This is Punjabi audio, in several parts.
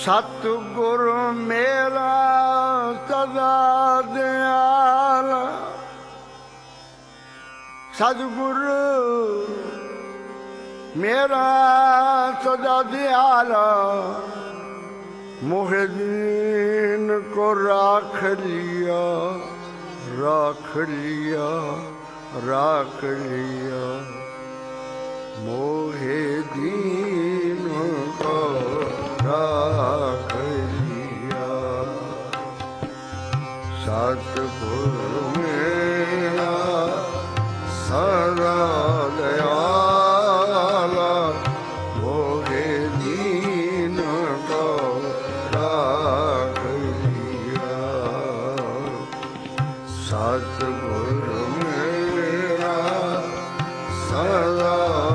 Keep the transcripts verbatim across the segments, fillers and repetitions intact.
ਸਤਿਗੁਰ ਮੇਰਾ ਸਦਾ ਦਿਆਲ, ਸਤਿਗੁਰ ਮੇਰਾ ਸਦਾ ਦਿਆਲ, मोहे दीन को राख लिया, राख लिया, राख लिया। मोहे दीन को राख लिया। सतगुरु मेरा सदा दयाला, मोहे दीन को राख लिया। सतगुरु मेरा सदा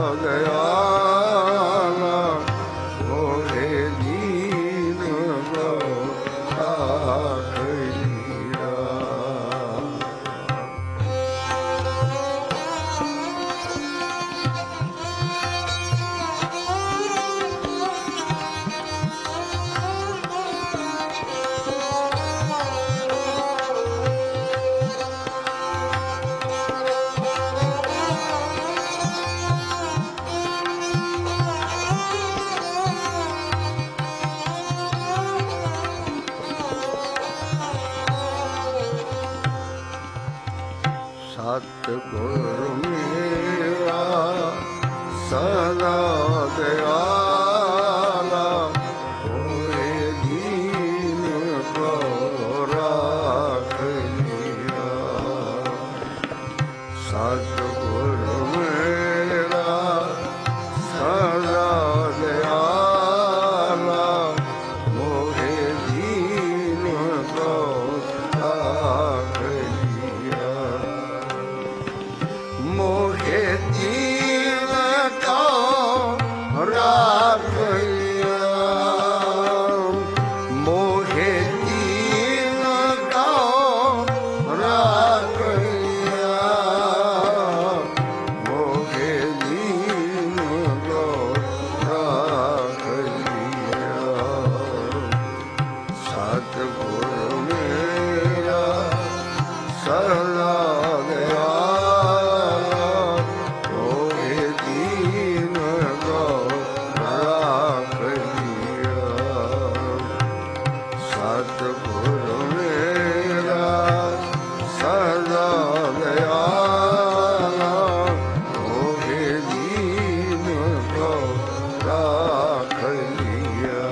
दयाला, मोहे दीन को राख लिया। सतगुरु मेरा सदा दयाला, मोहे दीन को राख लिया। सतगुरु मेरा सदा दयाला, मोहे दीन को राख लिया। मोहे दीन को राख लिया। मोहे दीन को राख लिया। मोहे दीन को राख लिया। सतगुरु मेरा सदा दयाला, मोहे दीन को राख लिया। सतगुरु मेरा सदा दयाला, मोहे दीन को राख लिया।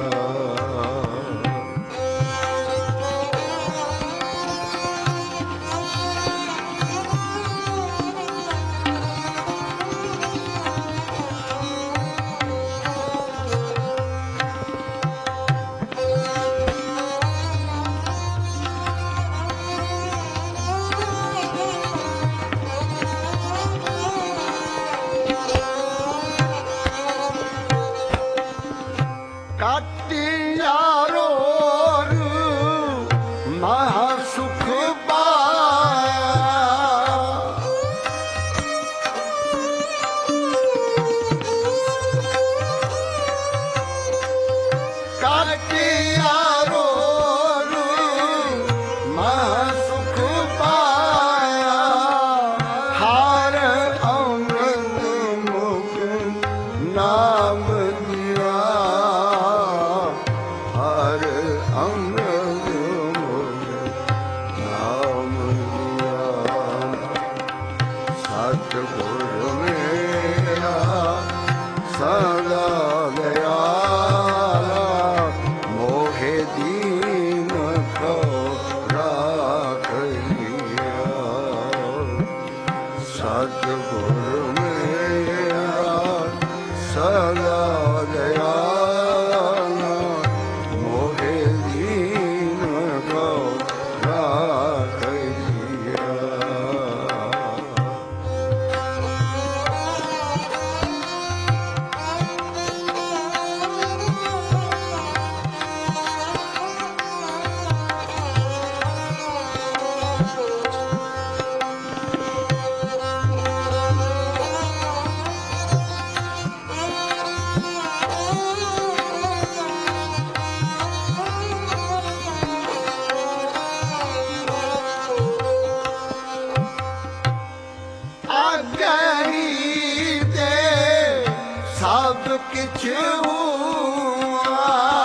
किछ हुआ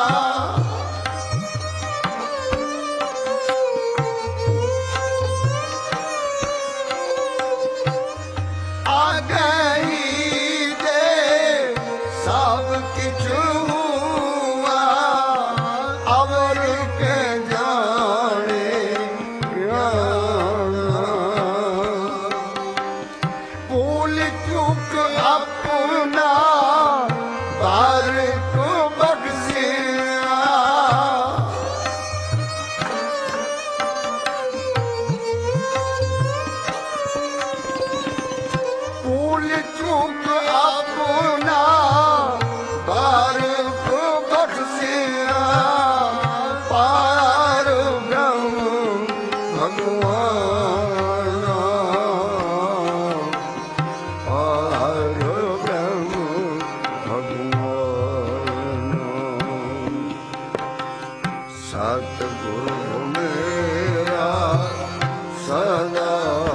आ गई दे सब किछ हुआ अवर के जाने भूल चूक अपना बार को बख्शिया भूल चूक अपना बार को बख्शिया पार ब्रह्म भगवान पार ब्रह्म भगवान सतगुरु मेरा सदा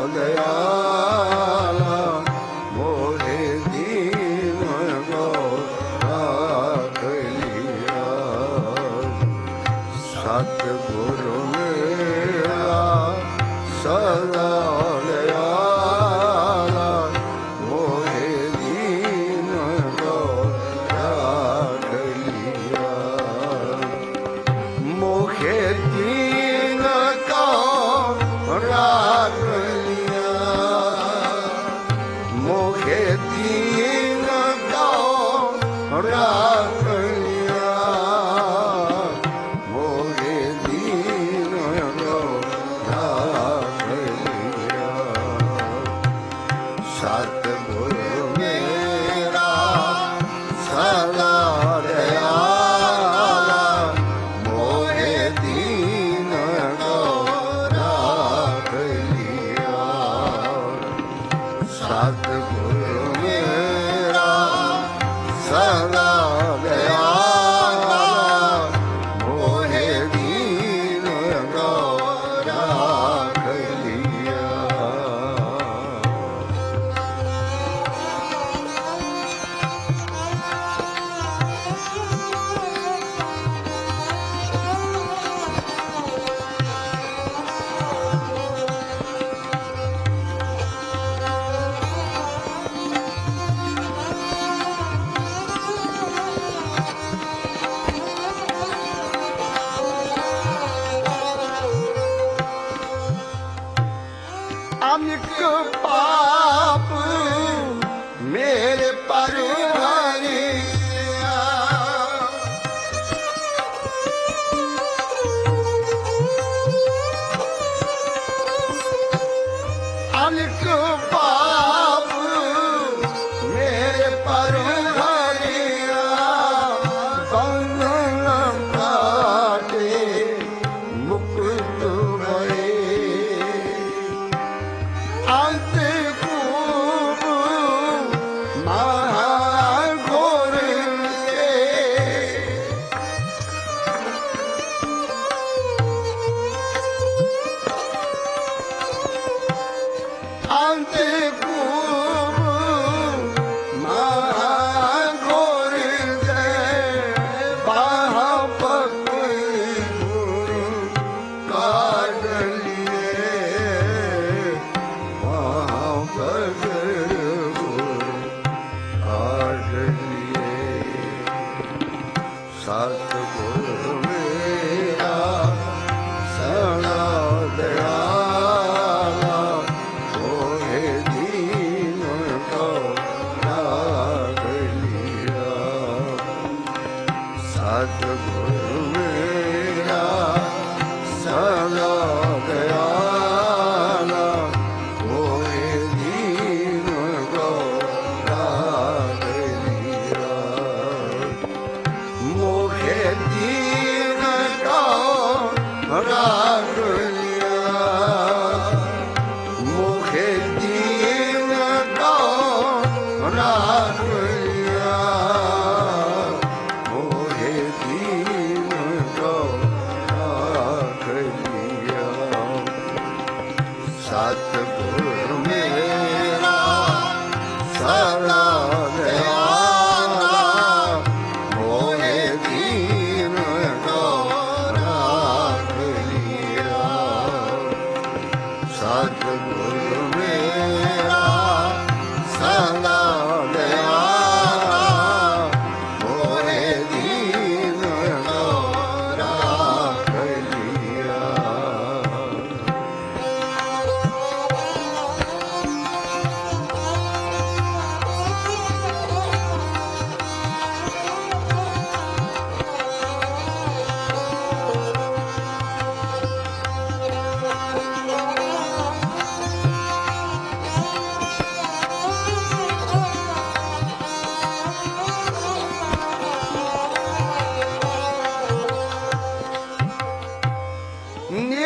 दयाला मोरे दीन को राख लिया सतगुरु मेरा सदा दयाला मोरे दीन को राख लिया मोहे दीन को राख लिया मोहे दीन को राख लिया मोहे दीन को राख लिया सतगुरु मेरा सदा दयाला मोहे दीन को राख लिया सतगुरु मेरा सदा दयाला मोहे दीन को राख लिया अनेक पाप मेरे पर हरिया अनेक पाप मेरे पर हरिया बंधन काटे मुक्त भये अंत खूब महाघोर के अंत खूब महाघोर के बाहा पकड़ काट लिए वहाँ पकड़ काट लिए सतगुरु मेरा सदा दयाला मोहे दीन को राख लिया सतगुरु मेरा सदा दयाला मोहे दीन को राख लिया मोहे दीन को राख लिया मोहे दीन को राख लिया मोहे दीन को राख लिया सतगुरु मेरा सदा दयाला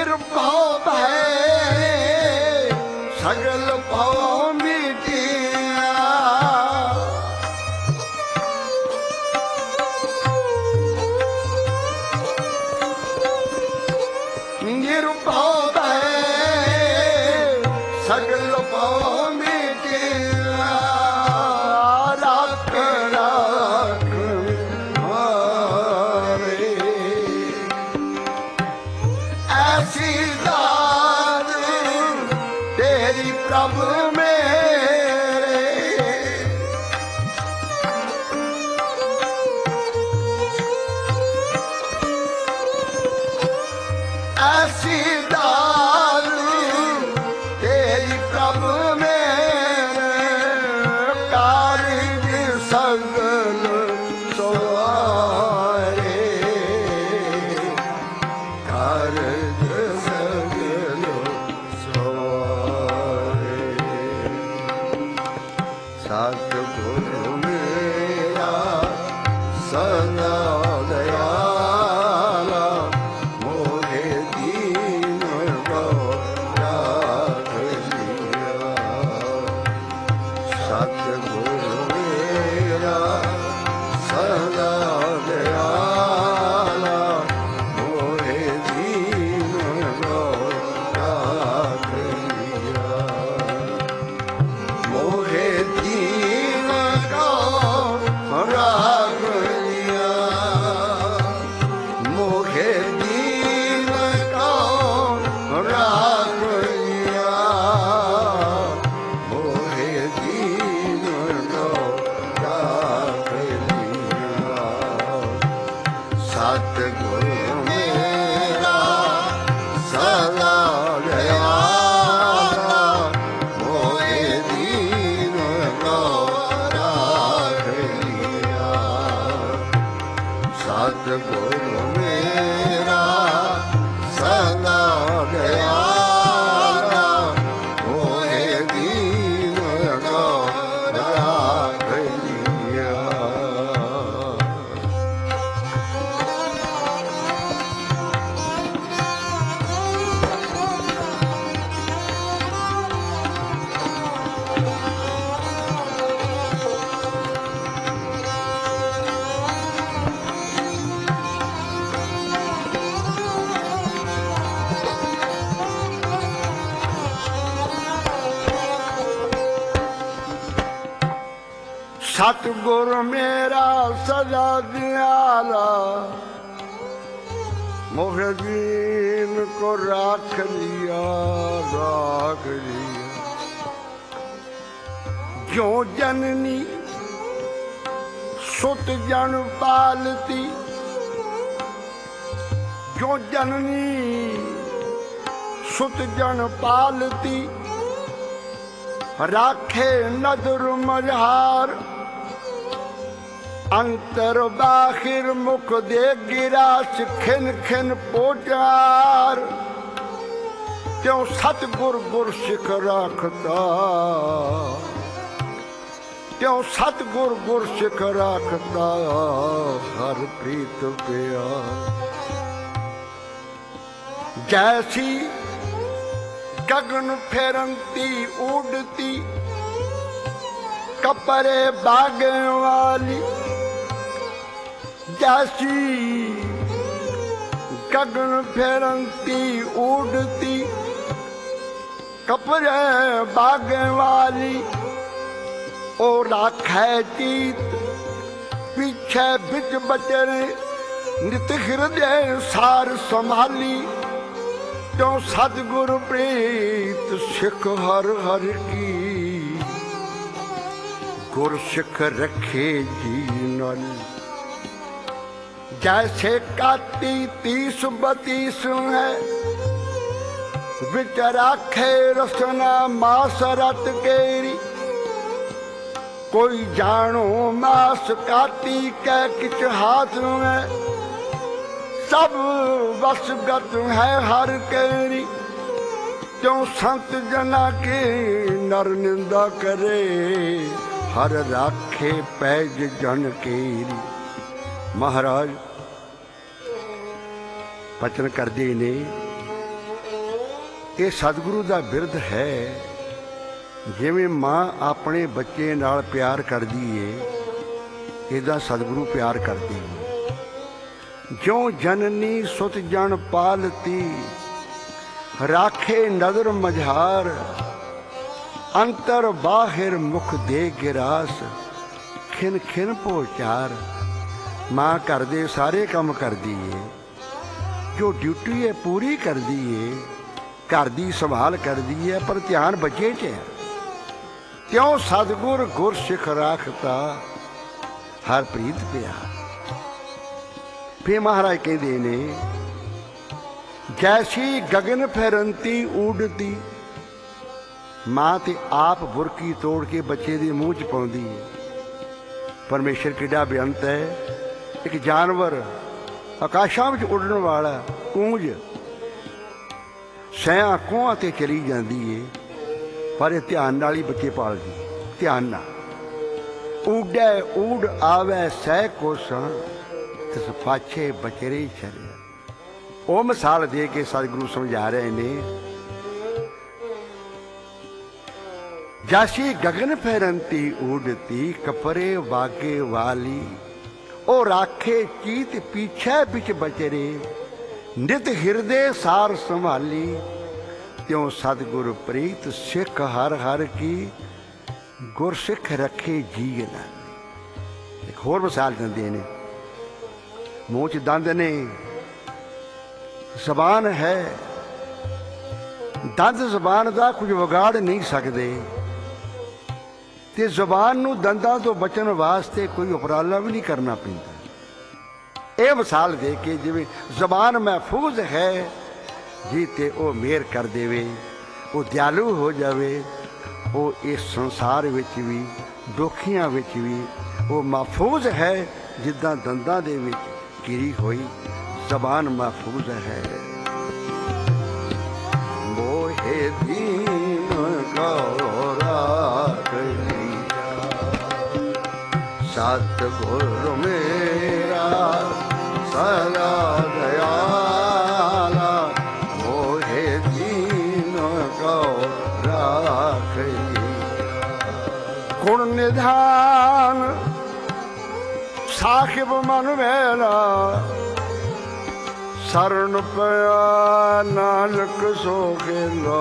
ਨਿਰਭਉ ਭੈ ਸਗਲ ਭਉ ਮਿਟਿਆ। ਨਿਰਭਉ ਭੈ ਸਗਲ ਭਉ ਮਿਟਿਆ। ਰੱਖ ਰੱਖ ਮਾਰੇ ਐਸੀ ਦਾਤ ਤੇਰੀ ਪ੍ਰਭ ਮੇਰੇ। ਐਸੀ ਦਾਤ ਤੇਰੀ ਪ੍ਰਭ ਮੇਰੇ। ਕਾਰਜ ਸਗਲ ਸਵਾਰੇ ਕਾਰਜ ਸਗਲ ਸਵਾਰੇ। ਸਤਿਗੁਰੂ ਮੇਰਾ ਸਦਾ ਦਇਆਲਾ ਮੋਹਿ ਦੀਨ ਕੋ ਰਾਖ ਲਿਆ। ਸਤਿਗੁਰੂ ਮੇਰਾ ਸਦਾ ਦਇਆਲਾ ਮੋਹਿ ਦੀਨ ਕੋ ਰਾਖ ਲਿਆ। ਮੋਹਿ ਦੀਨ ਕੋ ਰਾਖ ਲਿਆ। ਮੋਹਿ ਦੀਨ ਕੋ ਰਾਖ ਲਿਆ। ਮੋਹਿ ਦੀਨ ਕੋ ਰਾਖ ਲਿਆ। ਸਤਿਗੁਰੂ ਮੇਰਾ ਸਦਾ ਦਇਆਲਾ ਮੋਹਿ ਦੀਨ ਕੋ ਰਾਖ ਲਿਆ। ਸਤਿਗੁਰੂ ਮੇਰਾ ਸਦਾ ਦਇਆਲਾ ਮੋਹਿ ਦੀਨ ਕੋ ਰਾਖ ਲਿਆ। ਸਤਿਗੁਰ ਮੇਰਾ ਸਦਾ ਦਿਆਲਾ ਮੋਹਿ ਦੀਨ ਕੋ ਰਾਖ ਲਿਆ। ਰਾਖ ਲਿਆ। ਜੋ ਜਨਨੀ ਸੁਤ ਜਨ ਪਾਲਤੀ। ਜੋ ਜਨਨੀ ਸੁਤ ਜਨ ਪਾਲਤੀ। ਰਾਖੇ ਨਦਰ ਮਝਾਰ। ਅੰਤਰ ਬਾਹਿਰ ਮੁਖ ਦੇ ਗਿਰਾਸ ਖਿਨ ਖਿਨ ਪੋਚਾਰ। ਤਿਉ ਸਤਿਗੁਰ ਗੁਰ ਸਿਖ ਰਾਖਤਾ। ਤਿਉ ਸਤਿਗੁਰ ਗੁਰ ਸਿਖ ਰਾਖਤਾ। ਹਰ ਪ੍ਰੀਤ ਪਿਆਰ। ਜੈਸੀ ਗਗਨ ਫੇਰੰਤੀ ਉਡਤੀ। ਕਪਰੇ ਬਾਗਣ ਵਾਲੀ। ਜੈਸੀ ਗਗਨ ਫੇਰੰਤੀ ਉਡਤੀ। ਕਪਰੇ ਬਾਗਣ ਵਾਲੀ। ਉਹ ਰਾਖੈ ਚੀਤ ਪਿਛੇ ਵਿੱਚ ਬਚਰੇ। ਨਿਤ ਹਿਰਦੇ ਸਾਰ ਸੰਭਾਲੀ। ਜੋ ਸਤਿਗੁਰ ਪ੍ਰੀਤ ਸਿੱਖ ਹਰ ਹਰ ਕੀ। ਗੁਰ ਸਿੱਖ ਰੱਖੇ ਜੀ ਨਲ। ਜੈਸੇ ਕਾਤੀ ਤੀਸ ਬਤੀਸ ਹੈ। ਵਿੱਚ ਰਾਖੇ ਰਸਨਾ ਮਾਸ ਰਤ ਕੇਰੀ। ਕੋਈ ਜਾਣੋ ਮਾਸ ਕਾਤੀ ਕੈ ਕਿਛ ਹਾਥ ਹੈ। ਸਭ ਵਸਗਤ ਹੈ ਹਰ ਕੇਰੀ। ਕਿਉਂ ਸੰਤ ਜਨਾ ਕੀ ਨਰ ਨਿੰਦਾ ਕਰੇ। ਹਰ ਰਾਖੇ ਪੈਜ ਜਨ ਕੇਰੀ। ਮਹਾਰਾਜ ਬਚਨ ਕਰਦੇ ਨੇ ਇਹ ਸਤਿਗੁਰੂ ਦਾ ਬਿਰਧ ਹੈ। ਜਿਵੇਂ ਮਾਂ ਆਪਣੇ ਬੱਚੇ ਨਾਲ ਪਿਆਰ ਕਰਦੀ ਏ, ਇਹਦਾ ਸਤਿਗੁਰੂ ਪਿਆਰ ਕਰਦੇ ਏ। ਜਿਉਂ ਜਨਨੀ ਸੁਤ ਜਨ ਪਾਲਤੀ, ਰਾਖੇ ਨਦਰ ਮਝਾਰ, ਅੰਤਰ ਬਾਹਿਰ ਮੁਖ ਦੇ ਗਿਰਾਸ, ਖਿਨ ਖਿਨ ਪੋਚਾਰ। ਮਾਂ ਘਰ ਦੇ ਸਾਰੇ ਕੰਮ ਕਰਦੀ ਏ, ਜੋ ਡਿਊਟੀ ਹੈ ਪੂਰੀ ਕਰਦੀ ਏ, ਘਰ ਦੀ ਸੰਭਾਲ ਕਰਦੀ ਹੈ, ਪਰ ਧਿਆਨ ਬੱਚੇ 'ਚ ਹੈ। ਤਿਉਂ ਸਤਿਗੁਰ ਗੁਰ ਸਿੱਖ ਰਾਖਤਾ, ਹਰ ਪ੍ਰੀਤ ਪਿਆ। ਫਿਰ ਮਹਾਰਾਜ ਕਹਿੰਦੇ ਨੇ, ਜੈਸੀ ਗਗਨ ਫੈਰੰਤੀ ਊਡਤੀ। ਮਾਂ ਤੇ ਆਪ ਬੁਰਕੀ ਤੋੜ ਕੇ ਬੱਚੇ ਦੇ ਮੂੰਹ 'ਚ ਪਾਉਂਦੀ ਹੈ। ਪਰਮੇਸ਼ਰ ਕਿੱਡਾ ਬੇਅੰਤ ਹੈ। ਇੱਕ ਜਾਨਵਰ ਆਕਾਸ਼ਾਂ ਵਿੱਚ ਉੱਡਣ ਵਾਲਾ ਕੂੰਜ ਸੈਆਂ ਕੋਹਾਂ 'ਤੇ ਚਲੀ ਜਾਂਦੀ ਏ, ਪਰ ਇਹ ਧਿਆਨ ਨਾਲ ਹੀ ਬੱਚੇ ਪਾਲਦੀ, ਧਿਆਨ ਨਾਲ। ਊਡੈ ਊਡ ਆਵੈ ਸਹਿ ਕੋਸਾਂ, ਤਿਸ ਫਾਛੇ ਬਚਰੇ ਛਰਿਆ। ਉਹ ਮਿਸਾਲ ਦੇ ਕੇ ਸਤਿਗੁਰੂ ਸਮਝਾ ਰਹੇ ਨੇ, ਜਾਸੀ ਗਗਨ ਫੈਰੰਤੀ ਊਡਤੀ, ਕਪਰੇ ਵਾਗੇ ਵਾਲੀ। ਉਹ ਰਾਖੇ ਚੀਤ ਪੀਛੇ ਵਿੱਚ ਬਚਰੇ, ਨਿਤ ਹਿਰਦੇ ਸਾਰ ਸੰਭਾਲੀ। ਤਿਉਂ ਸਤਿਗੁਰ ਪ੍ਰੀਤ ਸਿੱਖ ਹਰ ਹਰ ਕੀ, ਗੁਰ ਸਿੱਖ ਰੱਖੇ ਜੀ ਲਾਲੀ। ਇੱਕ ਹੋਰ ਮਿਸਾਲ ਦਿੰਦੇ ਨੇ, ਮੂੰਹ 'ਚ ਦੰਦ ਨੇ, ਜ਼ਬਾਨ ਹੈ। ਦੰਦ ਜ਼ਬਾਨ ਦਾ ਕੁਝ ਵਿਗਾੜ ਨਹੀਂ ਸਕਦੇ, ਤੇ ਜ਼ਬਾਨ ਨੂੰ ਦੰਦਾਂ ਤੋਂ ਬਚਣ ਵਾਸਤੇ ਕੋਈ ਉਪਰਾਲਾ ਵੀ ਨਹੀਂ ਕਰਨਾ ਪੈਂਦਾ। ਇਹ ਮਿਸਾਲ ਦੇ ਕੇ, ਜਿਵੇਂ ਜ਼ਬਾਨ ਮਹਿਫੂਜ਼ ਹੈ, ਜੀ ਤੇ ਉਹ ਮਿਹਰ ਕਰ ਦੇਵੇ, ਉਹ ਦਿਆਲੂ ਹੋ ਜਾਵੇ, ਉਹ ਇਸ ਸੰਸਾਰ ਵਿੱਚ ਵੀ, ਦੁੱਖੀਆਂ ਵਿੱਚ ਵੀ ਉਹ ਮਹਿਫੂਜ਼ ਹੈ, ਜਿੱਦਾਂ ਦੰਦਾਂ ਦੇ ਵਿੱਚ ਘਿਰੀ ਹੋਈ ਜ਼ਬਾਨ ਮਹਿਫੂਜ਼ ਹੈ। ਮੋਹੇ ਦੀਨ ਕੋ ਰਾਖ ਲੀਆ, ਸਤਿਗੁਰ ਮੇਰਾ ਸਦਾ ਦਇਆਲਾ। ਮੋਹੇ ਦੀਨ ਕੋ ਰਾਖ ਲੀਆ। ਗੁਣ ਨਿਧਾਨ ਸਾਹਿਬ ਮਨ ਵੇਲਾ, ਸਰਣ ਪਿਆ ਨਾਨਕ ਸੋ ਗੇਲਾ।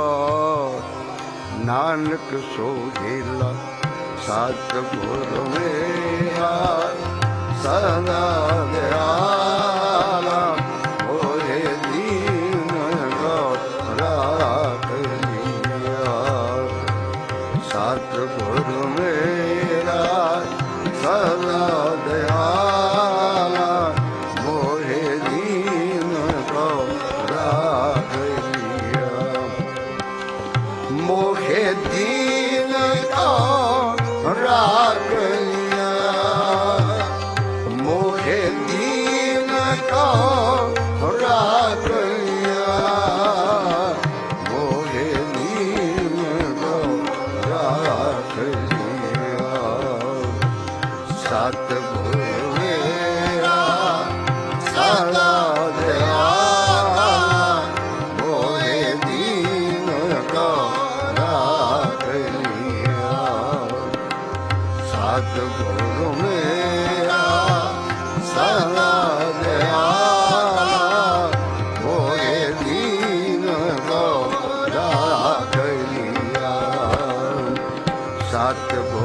ਨਾਨਕ ਸੋ ਗੇਲਾ, ਸਤਿਗੁਰ ਮੇਰਾ ਸਦਾ ਦਇਆਲਾ। ਮੋਹੇ ਦੀਨ ਕੋ ਰਾਖ ਲੀਆ, ਸਤਿਗੁਰ ਮੇਰਾ ਸਦਾ ਦਇਆਲਾ। ਮੋਹੇ ਦੀਨ ਕੋ ਰਾਖ ਲੀਆ। ਮੋਹੇ ਦੀਨ ਕੋ ਰਾਖ ਲੀਆ। ਮੋਹੇ ਦੀਨ ਕੋ ਰਾਖ ਲੀਆ। ਮੋਹੇ ਦੀਨ ਕੋ ਰਾਖ ਲੀਆ। ਸਤਿਗੁਰ ਮੇਰਾ ਸਦਾ ਦਇਆਲਾ। ਮੋਹੇ ਦੀਨ ਕੋ ਰਾਖ ਲੀਆ। ਸਤਿਗੁਰ ਮੇਰਾ ਸਦਾ ਦਇਆਲਾ। ਮੋਹੇ ਦੀਨ ਕੋ ਰਾਖ ਲੀਆ। ਸਤਿਗੁਰ